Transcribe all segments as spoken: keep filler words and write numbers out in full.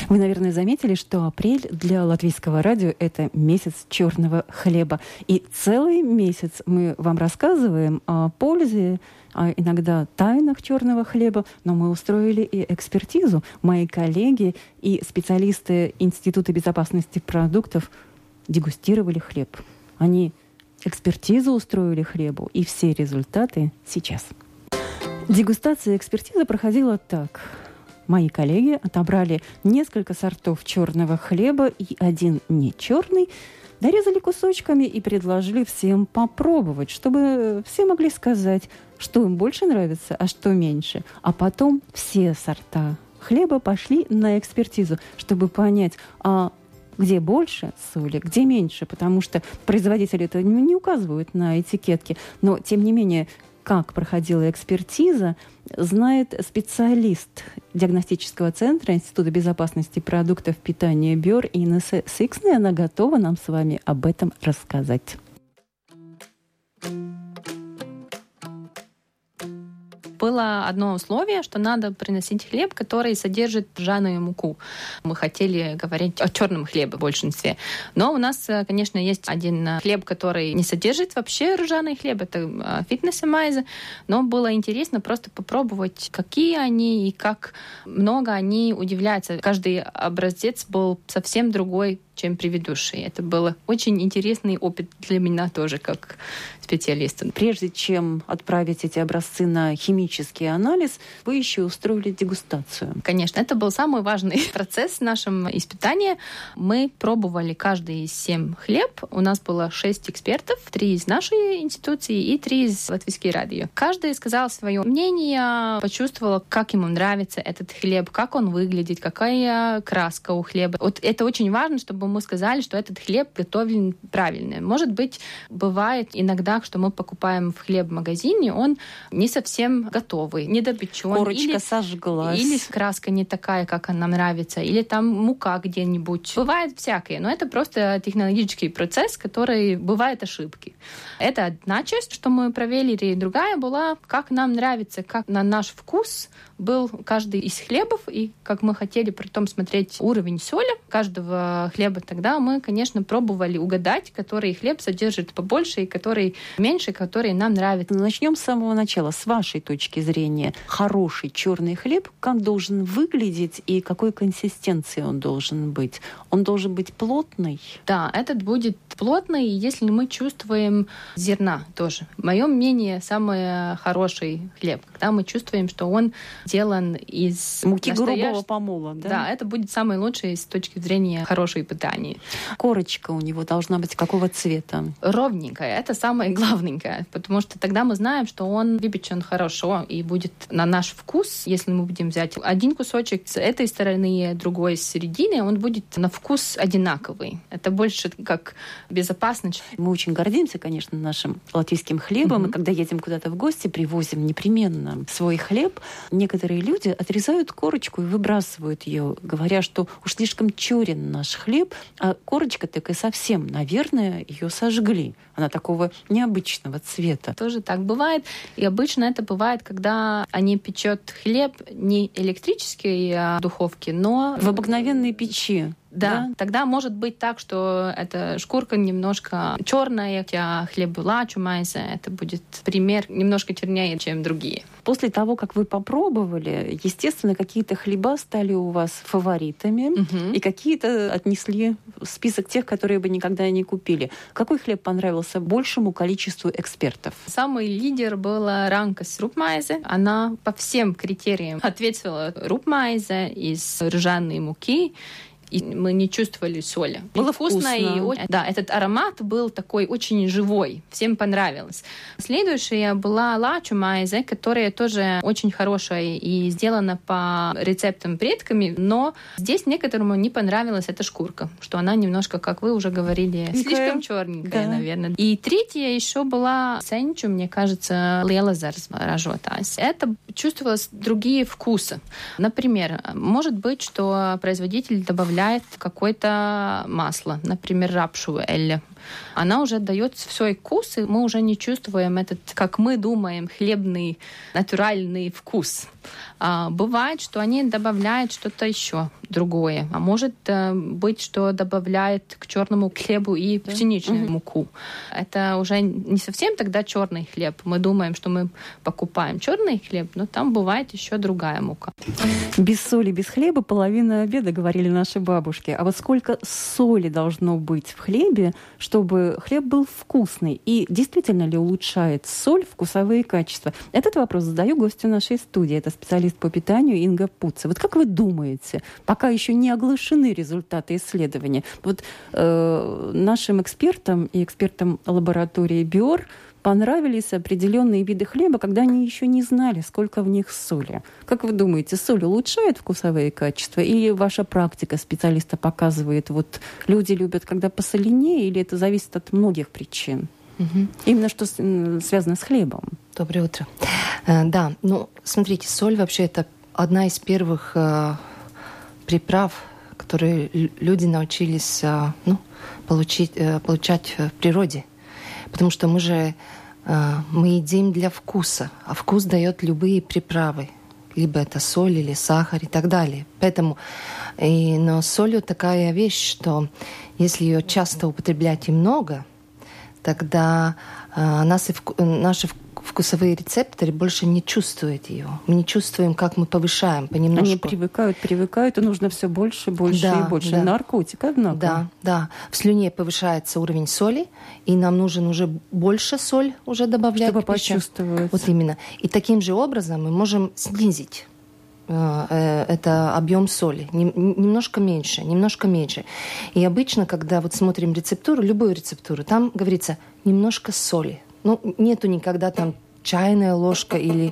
Вы, наверное, заметили, что апрель для латвийского радио – это месяц черного хлеба. И целый месяц мы вам рассказываем о пользе, а иногда тайнах черного хлеба, но мы устроили и экспертизу. Мои коллеги и специалисты Института безопасности продуктов дегустировали хлеб. Они экспертизу устроили хлебу, и все результаты сейчас. Дегустация и экспертиза проходила так. Мои коллеги отобрали несколько сортов черного хлеба и один не черный, дорезали кусочками и предложили всем попробовать, чтобы все могли сказать, что им больше нравится, а что меньше. А потом все сорта хлеба пошли на экспертизу, чтобы понять, а где больше соли, где меньше, потому что производители это не указывают на этикетке. Но, тем не менее, как проходила экспертиза, знает специалист диагностического центра Института безопасности продуктов питания БЮР Инесса Сиксне. Она готова нам с вами об этом рассказать. Было одно условие, что надо приносить хлеб, который содержит ржаную муку. Мы хотели говорить о черном хлебе в большинстве. Но у нас, конечно, есть один хлеб, который не содержит вообще ржаный хлеб. Это фитнес-майзе. Но было интересно просто попробовать, какие они и как много они удивляются. Каждый образец был совсем другой, чем предыдущий. Это был очень интересный опыт для меня тоже, как специалиста. Прежде чем отправить эти образцы на химический анализ, вы еще устроили дегустацию. Конечно, это был самый важный процесс в нашем испытании. Мы пробовали каждый из семь хлеб. У нас было шесть экспертов, три из нашей институции и три из Латвийского радио. Каждый сказал свое мнение, почувствовал, как ему нравится этот хлеб, как он выглядит, какая краска у хлеба. Вот это очень важно, чтобы мы сказали, что этот хлеб готовлен правильно. Может быть, бывает иногда, что мы покупаем в хлеб в магазине, он не совсем готовый, недопечен. Корочка или, сожглась. Или краска не такая, как нам нравится, или там мука где-нибудь. Бывает всякое, но это просто технологический процесс, который бывает ошибки. Это одна часть, что мы проверили, и другая была, как нам нравится, как на наш вкус был каждый из хлебов, и как мы хотели при том смотреть уровень соли каждого хлеба. Тогда мы, конечно, пробовали угадать, который хлеб содержит побольше и который меньше, который нам нравится. Начнем с самого начала. С вашей точки зрения, хороший черный хлеб, как должен выглядеть и какой консистенции он должен быть? Он должен быть плотный? Да, этот будет плотный, если мы чувствуем зерна тоже. Мое мнение, самый хороший хлеб, когда мы чувствуем, что он сделан из муки настоящ... грубого помола, да? Да, это будет самый лучший с точки зрения хорошей питания. Корочка у него должна быть какого цвета? Ровненькая. Это самое главненькое, потому что тогда мы знаем, что он выпечен хорошо и будет на наш вкус. Если мы будем взять один кусочек с этой стороны, другой с середины, он будет на вкус одинаковый. Это больше как безопасность. Мы очень гордимся, конечно, нашим латвийским хлебом. Mm-hmm. И когда едем куда-то в гости, привозим непременно свой хлеб. Некоторые люди отрезают корочку и выбрасывают ее, говоря, что уж слишком черен наш хлеб, а корочка так и совсем, наверное, ее сожгли. Она такого необычного цвета. Тоже так бывает. И обычно это бывает, когда они печет хлеб не электрической а, духовке, но в обыкновенной печи. Да, да, тогда может быть так, что эта шкурка немножко черная, а хлеб лачумайзе, это будет пример немножко чернее, чем другие. После того, как вы попробовали, естественно, какие-то хлеба стали у вас фаворитами, угу. и какие-то отнесли в список тех, которые бы никогда не купили. Какой хлеб понравился большему количеству экспертов? Самый лидер была ранкас рупмайзе. Она по всем критериям ответила рупмайзе из ржаной муки. И мы не чувствовали соли. Было вкусно. вкусно. И очень... Да, этот аромат был такой очень живой. Всем понравилось. Следующая была лачумайзе, которая тоже очень хорошая и сделана по рецептам предками, но здесь некоторому не понравилась эта шкурка, что она немножко, как вы уже говорили, Такая. слишком черненькая, да. наверное. И третья еще была сенчу, мне кажется, лелазарс рожотайс. Это чувствовалось другие вкусы. Например, может быть, что производитель добавляет какое-то масло, например, рапшу или она уже дает свой вкус, и мы уже не чувствуем этот, как мы думаем, хлебный, натуральный вкус. А бывает, что они добавляют что-то еще другое. А может быть, что добавляет к черному хлебу и да. пшеничную угу. муку. Это уже не совсем тогда черный хлеб. Мы думаем, что мы покупаем черный хлеб, но там бывает еще другая мука. Без соли, без хлеба половина обеда, говорили наши бабушки. А вот сколько соли должно быть в хлебе, чтобы хлеб был вкусный? И действительно ли улучшает соль вкусовые качества? Этот вопрос задаю гостю нашей студии. Это специалист по питанию Инга Пуца. Вот как вы думаете, пока еще не оглашены результаты исследования, вот э, нашим экспертам и экспертам лаборатории БИОР понравились определенные виды хлеба, когда они еще не знали, сколько в них соли. Как вы думаете, соль улучшает вкусовые качества? Или ваша практика специалиста показывает, вот люди любят, когда посоленее, или это зависит от многих причин? Угу. Именно что связано с хлебом. Доброе утро. Э, да, ну, смотрите, соль вообще это одна из первых э, приправ, которые люди научились э, ну, получить, э, получать в природе. Потому что мы же э, мы едим для вкуса, а вкус дает любые приправы. Либо это соль, или сахар и так далее. Поэтому, и, но солью такая вещь, что если ее часто употреблять и много, тогда э, нас и вку- наши вкусовые рецепторы больше не чувствуют ее. Мы не чувствуем, как мы повышаем понемножку. Они привыкают, привыкают, и нужно все больше, больше да, и больше. Да. Наркотик, однако. Да, да. В слюне повышается уровень соли, и нам нужен уже больше соль уже добавлять. Чтобы почувствовать. Вот именно. И таким же образом мы можем снизить э, это объем соли. Нем, немножко меньше, немножко меньше. И обычно, когда вот смотрим рецептуру, любую рецептуру, там говорится немножко соли. Ну, нету никогда там чайная ложка или...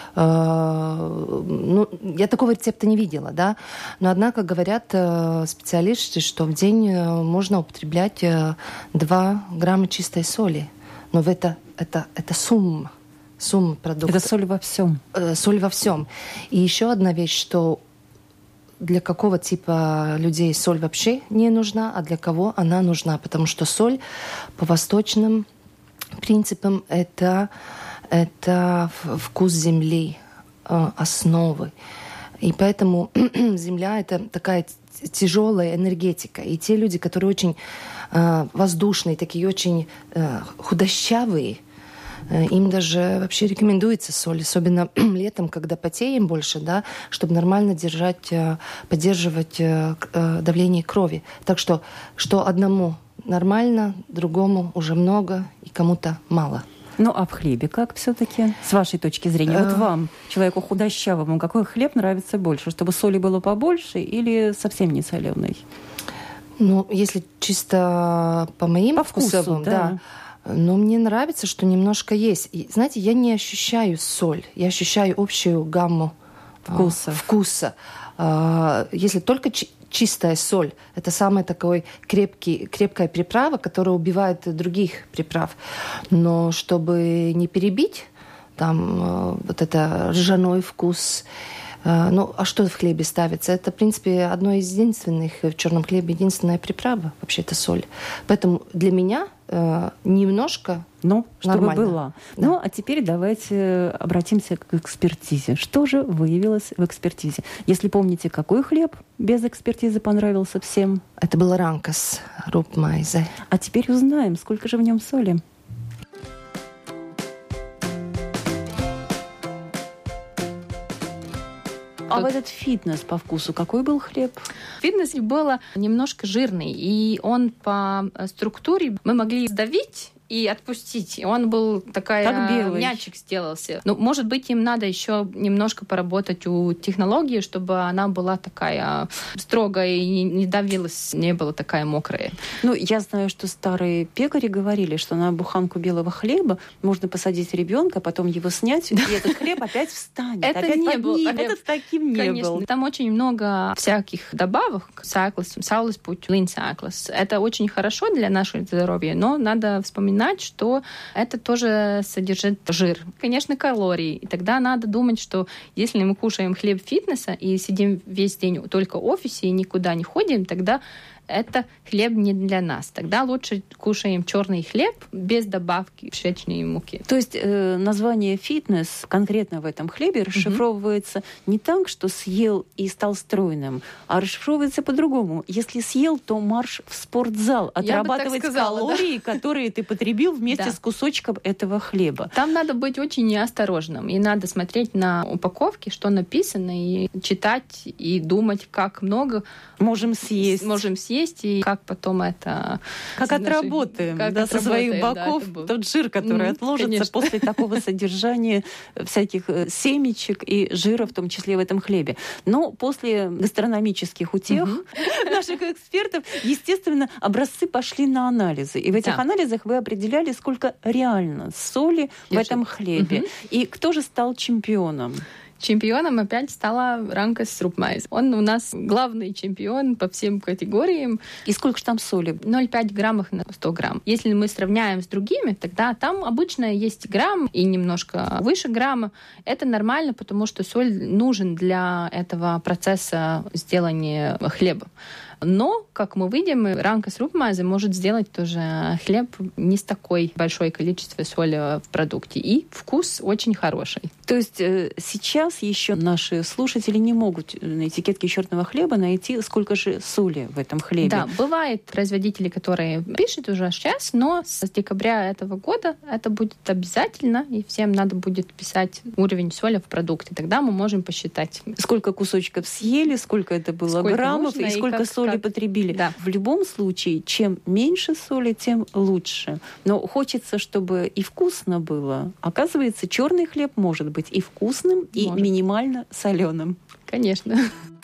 Э, ну, я такого рецепта не видела, да. Но, однако, говорят э, специалисты, что в день можно употреблять э, два грамма чистой соли. Но это, это, это сумма. Сумма продуктов. Это соль во всем. Э, соль во всем. И еще одна вещь, что для какого типа людей соль вообще не нужна, а для кого она нужна. Потому что соль по восточным принципам это, это вкус земли, основы. И поэтому земля — это такая тяжелая энергетика. И те люди, которые очень воздушные, такие очень худощавые, им даже вообще рекомендуется соль, особенно летом, когда потеем больше, да, чтобы нормально держать, поддерживать давление крови. Так что, что одному нормально, другому уже много и кому-то мало. Ну, а в хлебе как все-таки, с вашей точки зрения? Вот вам, человеку худощавому, какой хлеб нравится больше? Чтобы соли было побольше или совсем не соленый? Ну, если чисто по моим по вкусовым, вкусу, да. да. Но мне нравится, что немножко есть. И, знаете, я не ощущаю соль, я ощущаю общую гамму вкуса. вкуса. Если только чистая соль, это самая такой крепкий, крепкая приправа, которая убивает других приправ. Но чтобы не перебить, там вот это ржаной вкус. Ну, а что в хлебе ставится? Это, в принципе, одно из единственных, в черном хлебе единственная приправа, вообще это соль. Поэтому для меня э, немножко ну, чтобы нормально. была. Да. Ну, а теперь давайте обратимся к экспертизе. Что же выявилось в экспертизе? Если помните, какой хлеб без экспертизы понравился всем? Это был ранкас, рупмайзе. А теперь узнаем, сколько же в нем соли. А вот этот фитнес по вкусу, какой был хлеб? Фитнес был немножко жирный, и он по структуре мы могли сдавить и отпустить. И он был такая... Как белый. Мячик сделался. Ну, может быть, им надо еще немножко поработать у технологии, чтобы она была такая строгая и не давилась, не была такая мокрая. Ну, я знаю, что старые пекари говорили, что на буханку белого хлеба можно посадить ребенка, потом его снять, и этот хлеб опять встанет. Это не был. Этот таким не был. Там очень много всяких добавок. Саклас, сауласпуть, линсаклас. Это очень хорошо для нашего здоровья, но надо вспоминать вспоминать, что это тоже содержит жир. Конечно, калории. И тогда надо думать, что если мы кушаем хлеб фитнеса и сидим весь день только в офисе и никуда не ходим, тогда это хлеб не для нас. Тогда лучше кушаем черный хлеб без добавки пшеничной муки. То есть э, название «фитнес» конкретно в этом хлебе расшифровывается mm-hmm. не так, что съел и стал стройным, а расшифровывается по-другому. Если съел, то марш в спортзал, отрабатывать сказала, калории, да? которые ты потребил вместе да. с кусочком этого хлеба. Там надо быть очень осторожным. И надо смотреть на упаковки, что написано, и читать, и думать, как много можем съесть. Можем съесть. И как потом это... Как отработаем как да, отработаем, со своих боков да, тот жир, который mm, отложится конечно. после такого содержания всяких семечек и жира, в том числе в этом хлебе. Но после гастрономических утех mm-hmm. наших экспертов, естественно, образцы пошли на анализы. И в этих да. анализах вы определяли, сколько реально соли Держи. в этом хлебе. Mm-hmm. И кто же стал чемпионом? Чемпионом опять стала Ранкас Рупмайзе. Он у нас главный чемпион по всем категориям. И сколько же там соли? ноль целых пять граммов на сто грамм. Если мы сравняем с другими, тогда там обычно есть грамм и немножко выше грамма. Это нормально, потому что соль нужен для этого процесса сделания хлеба. Но, как мы видим, Ранкас Рупмайзе может сделать тоже хлеб не с такой большой количеством соли в продукте. И вкус очень хороший. То есть э, сейчас еще наши слушатели не могут на этикетке черного хлеба найти, сколько же соли в этом хлебе. Да, бывают производители, которые пишут уже сейчас, но с декабря этого года это будет обязательно, и всем надо будет писать уровень соли в продукте. Тогда мы можем посчитать. Сколько кусочков съели, сколько это было сколько граммов, и сколько и как, соли как... потребили. Да. В любом случае, чем меньше соли, тем лучше. Но хочется, чтобы и вкусно было. Оказывается, черный хлеб может быть и вкусным, и может. минимально соленым. Конечно.